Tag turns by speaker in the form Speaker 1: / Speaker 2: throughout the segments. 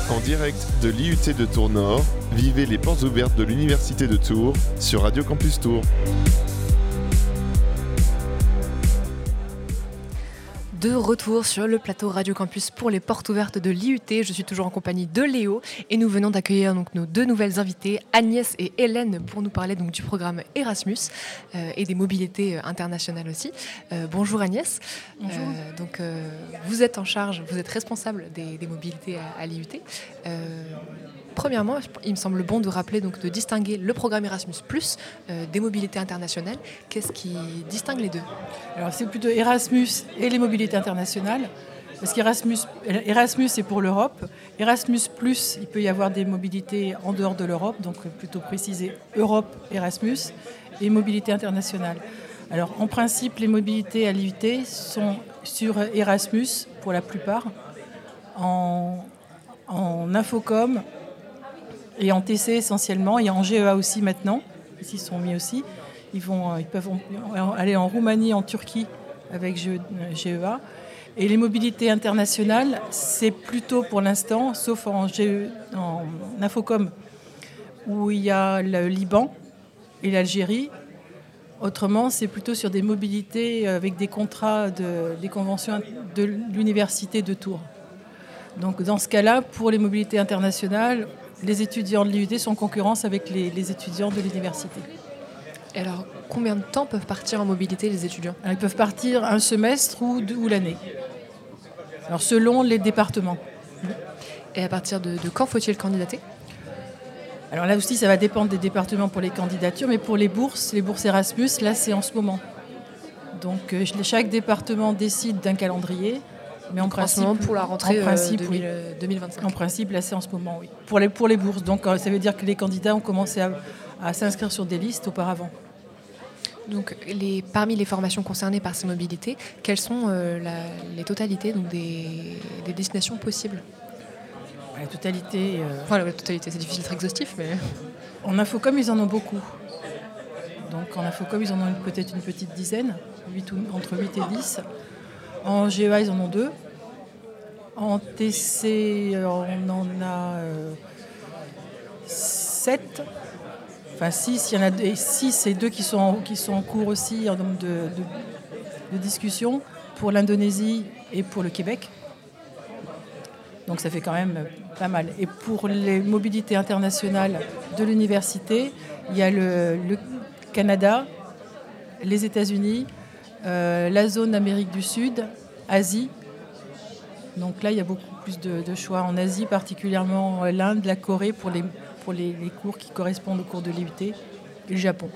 Speaker 1: En direct de l'IUT de Tours-Nord, vivez les portes ouvertes de l'Université de Tours sur Radio Campus Tours.
Speaker 2: De retour sur le plateau Radio Campus pour les portes ouvertes de l'IUT. Je suis toujours en compagnie de Léo et nous venons d'accueillir donc nos deux nouvelles invitées, Agnès et Hélène, pour nous parler donc du programme Erasmus et des mobilités internationales aussi. Bonjour Agnès.
Speaker 3: Bonjour.
Speaker 2: Vous êtes en charge, vous êtes responsable des mobilités à l'IUT. Premièrement, il me semble bon de rappeler, donc, de distinguer le programme Erasmus+, des mobilités internationales. Qu'est-ce qui distingue les deux ?
Speaker 3: Alors c'est plutôt Erasmus et les mobilités internationales, parce qu'Erasmus c'est pour l'Europe. Erasmus+, il peut y avoir des mobilités en dehors de l'Europe, donc plutôt préciser Europe, Erasmus, et mobilité internationale. Alors en principe, les mobilités à l'IUT sont sur Erasmus pour la plupart, en Infocom, et en TC essentiellement, et en GEA aussi maintenant, ici ils sont mis aussi. Ils peuvent aller en Roumanie, en Turquie avec GEA. Et les mobilités internationales, c'est plutôt pour l'instant, sauf en Infocom, où il y a le Liban et l'Algérie. Autrement, c'est plutôt sur des mobilités avec des contrats, des conventions de l'Université de Tours. Donc dans ce cas-là, pour les mobilités internationales, les étudiants de l'IUT sont en concurrence avec les étudiants de l'université.
Speaker 2: Et alors, combien de temps peuvent partir en mobilité les étudiants ?
Speaker 3: Alors, ils peuvent partir un semestre ou l'année. Alors selon les départements.
Speaker 2: Et à partir de quand faut-il candidater ?
Speaker 3: Alors là aussi, ça va dépendre des départements pour les candidatures, mais pour les bourses Erasmus, là c'est en ce moment. Donc chaque département décide d'un calendrier. Mais en principe,
Speaker 2: pour la rentrée 2025.
Speaker 3: En principe, là, c'est en ce moment, oui. Pour les bourses. Donc, ça veut dire que les candidats ont commencé à s'inscrire sur des listes auparavant.
Speaker 2: Donc, parmi les formations concernées par ces mobilités, quelles sont les totalités donc des destinations possibles ?
Speaker 3: La totalité...
Speaker 2: la totalité, c'est difficile d'être exhaustif, mais...
Speaker 3: En Infocom, ils en ont beaucoup. Donc, en Infocom, ils en ont peut-être une petite dizaine, entre 8 et 10. En GEA, ils en ont 2. En TC, on en a 7. Enfin, 6. Il y en a 6 et 2 qui sont en cours aussi en nombre de discussions pour l'Indonésie et pour le Québec. Donc ça fait quand même pas mal. Et pour les mobilités internationales de l'université, il y a le Canada, les États-Unis, la zone Amérique du Sud, Asie. Donc là, il y a beaucoup plus de choix en Asie, particulièrement l'Inde, la Corée pour les cours qui correspondent aux cours de l'IUT et le Japon.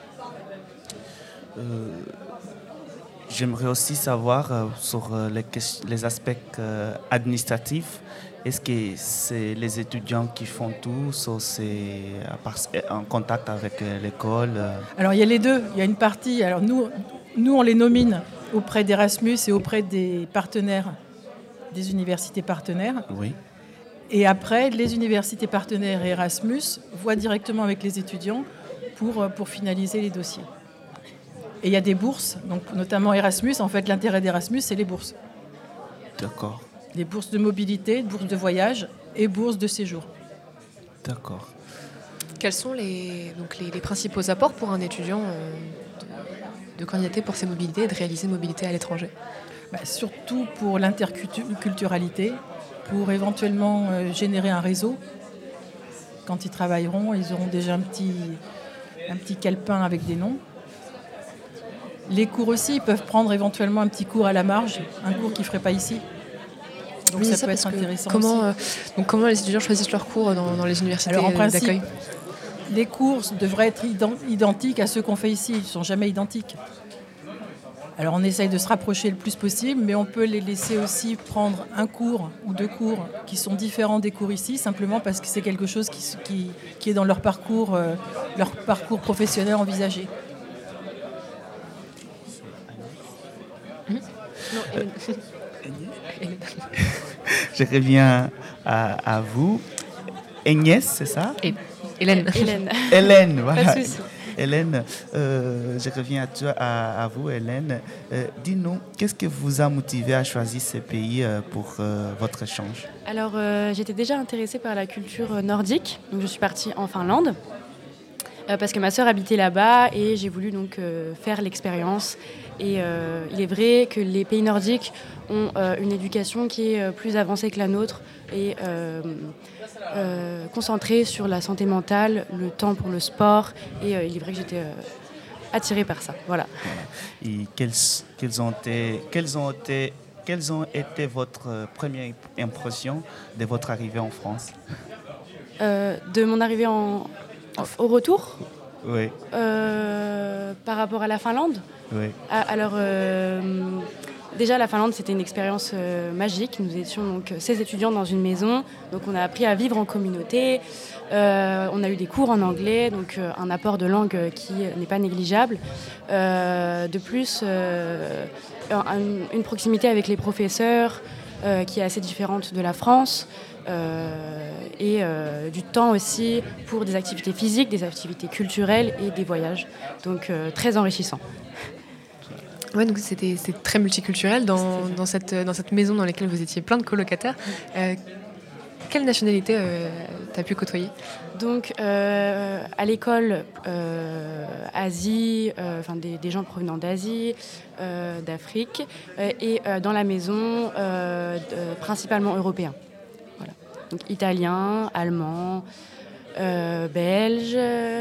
Speaker 4: J'aimerais aussi savoir sur les aspects administratifs. Est-ce que c'est les étudiants qui font tout, ou c'est en contact avec l'école
Speaker 3: Alors il y a les deux. Il y a une partie. Alors nous, on les nomine auprès d'Erasmus et auprès des partenaires, des universités partenaires.
Speaker 4: Oui.
Speaker 3: Et après, les universités partenaires et Erasmus voient directement avec les étudiants pour finaliser les dossiers. Et il y a des bourses, donc notamment Erasmus. En fait, l'intérêt d'Erasmus, c'est les bourses.
Speaker 4: D'accord.
Speaker 3: Les bourses de mobilité, bourses de voyage et bourses de séjour.
Speaker 4: D'accord.
Speaker 2: Quels sont les principaux apports pour un étudiant de candidater pour ces mobilités et de réaliser une mobilité à l'étranger ?
Speaker 3: Surtout pour l'interculturalité, pour éventuellement générer un réseau. Quand ils travailleront, ils auront déjà un petit calepin avec des noms. Les cours aussi, ils peuvent prendre éventuellement un petit cours à la marge, un cours qu'ils ne feraient pas ici. Donc ça peut être intéressant aussi.
Speaker 2: Comment les étudiants choisissent leurs cours dans les universités d'accueil ?
Speaker 3: Alors en principe, les cours devraient être identiques à ceux qu'on fait ici. Ils ne sont jamais identiques. Alors on essaye de se rapprocher le plus possible, mais on peut les laisser aussi prendre un cours ou 2 cours qui sont différents des cours ici, simplement parce que c'est quelque chose qui est dans leur parcours professionnel envisagé.
Speaker 4: Je reviens à vous. Agnès, c'est ça ?
Speaker 2: Hélène.
Speaker 4: Hélène, voilà.
Speaker 5: Pas de souci.
Speaker 4: Hélène, je reviens à vous, Hélène. Dis-nous, qu'est-ce qui vous a motivé à choisir ce pays pour votre échange?
Speaker 5: Alors, j'étais déjà intéressée par la culture nordique, donc je suis partie en Finlande. Parce que ma sœur habitait là-bas et j'ai voulu donc faire l'expérience. Et il est vrai que les pays nordiques ont une éducation qui est plus avancée que la nôtre et concentrée sur la santé mentale, le temps pour le sport. Et il est vrai que j'étais attirée par ça. Voilà.
Speaker 4: Et quelles ont été votre première impression de votre arrivée en France?
Speaker 5: De mon arrivée au retour?
Speaker 4: Oui.
Speaker 5: Par rapport à la Finlande?
Speaker 4: Oui.
Speaker 5: Alors, déjà, la Finlande, c'était une expérience magique. Nous étions donc 16 étudiants dans une maison. Donc, on a appris à vivre en communauté. On a eu des cours en anglais, donc un apport de langue qui n'est pas négligeable. De plus, une proximité avec les professeurs qui est assez différente de la France. Et du temps aussi pour des activités physiques, des activités culturelles et des voyages. Donc très enrichissant.
Speaker 2: Ouais, donc c'est très multiculturel dans cette maison dans laquelle vous étiez plein de colocataires. Quelle nationalité tu as pu côtoyer?
Speaker 5: Donc à l'école, Asie, des gens provenant d'Asie, d'Afrique, et dans la maison, principalement européens. Voilà. Donc italien, allemand, belge,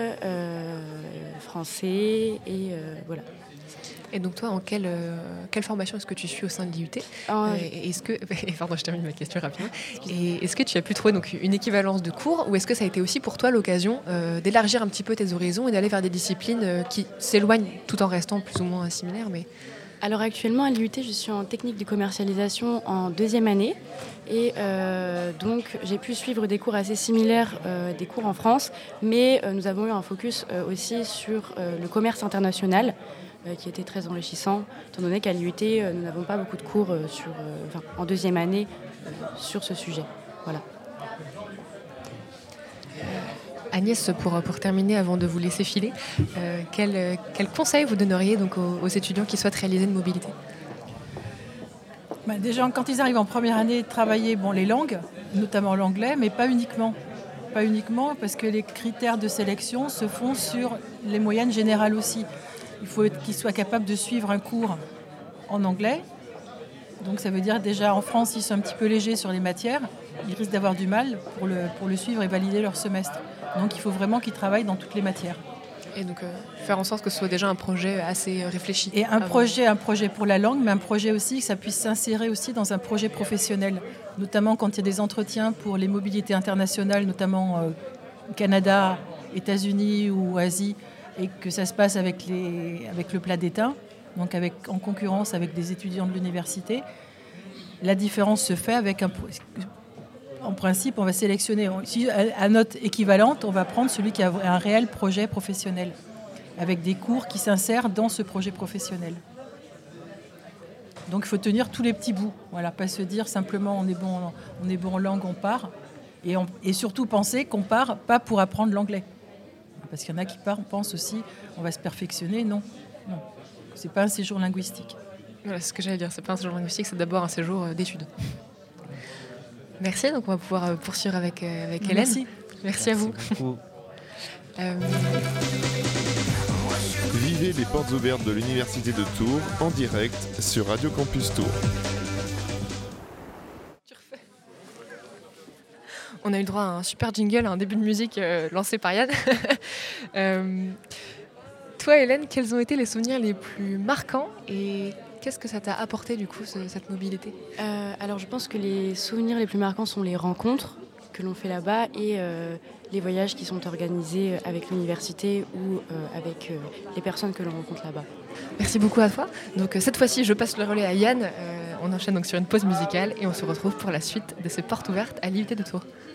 Speaker 5: français, et voilà.
Speaker 2: Et donc toi, en quelle formation est-ce que tu suis au sein de l'IUT? Est-ce que, pardon, je termine ma question rapidement. Et est-ce que tu as pu trouver donc une équivalence de cours, ou est-ce que ça a été aussi pour toi l'occasion d'élargir un petit peu tes horizons et d'aller vers des disciplines qui s'éloignent tout en restant plus ou moins similaires, mais...
Speaker 5: Alors actuellement à l'IUT, je suis en technique de commercialisation en 2e année et donc j'ai pu suivre des cours assez similaires des cours en France, mais nous avons eu un focus aussi sur le commerce international qui était très enrichissant, étant donné qu'à l'IUT, nous n'avons pas beaucoup de cours en 2e année sur ce sujet. Voilà.
Speaker 2: Agnès, pour terminer, avant de vous laisser filer, quel conseil vous donneriez donc aux étudiants qui souhaitent réaliser une mobilité?
Speaker 3: Déjà, quand ils arrivent en première année, travailler les langues, notamment l'anglais, mais pas uniquement. Pas uniquement, parce que les critères de sélection se font sur les moyennes générales aussi. Il faut qu'ils soient capables de suivre un cours en anglais. Donc ça veut dire déjà en France, ils sont un petit peu légers sur les matières. Ils risquent d'avoir du mal pour le suivre et valider leur semestre. Donc il faut vraiment qu'ils travaillent dans toutes les matières.
Speaker 2: Et donc faire en sorte que ce soit déjà un projet assez réfléchi.
Speaker 3: Et un projet pour la langue, mais un projet aussi que ça puisse s'insérer aussi dans un projet professionnel. Notamment quand il y a des entretiens pour les mobilités internationales, notamment Canada, États-Unis ou Asie, et que ça se passe avec le plat d'étain, donc en concurrence avec des étudiants de l'université. La différence se fait avec en principe, on va sélectionner, si à note équivalente, on va prendre celui qui a un réel projet professionnel, avec des cours qui s'insèrent dans ce projet professionnel. Donc il faut tenir tous les petits bouts, voilà, pas se dire simplement on est bon en langue, on part, et surtout penser qu'on part pas pour apprendre l'anglais. Parce qu'il y en a qui pensent aussi on va se perfectionner. Non. C'est pas un séjour linguistique.
Speaker 2: Voilà, c'est ce que j'allais dire, c'est pas un séjour linguistique, c'est d'abord un séjour d'études. Merci, donc on va pouvoir poursuivre avec Hélène. Merci à vous.
Speaker 1: Vivez les portes ouvertes de l'Université de Tours en direct sur Radio Campus Tours.
Speaker 2: On a eu le droit à un super jingle, à un début de musique lancé par Yann. Toi, Hélène, quels ont été les souvenirs les plus marquants et qu'est-ce que ça t'a apporté du coup, cette mobilité?
Speaker 5: Alors je pense que les souvenirs les plus marquants sont les rencontres que l'on fait là-bas et les voyages qui sont organisés avec l'université ou avec les personnes que l'on rencontre là-bas.
Speaker 2: Merci beaucoup à toi. Donc cette fois-ci, je passe le relais à Yann. On enchaîne donc sur une pause musicale et on se retrouve pour la suite de ces portes ouvertes à l'IUT de Tours.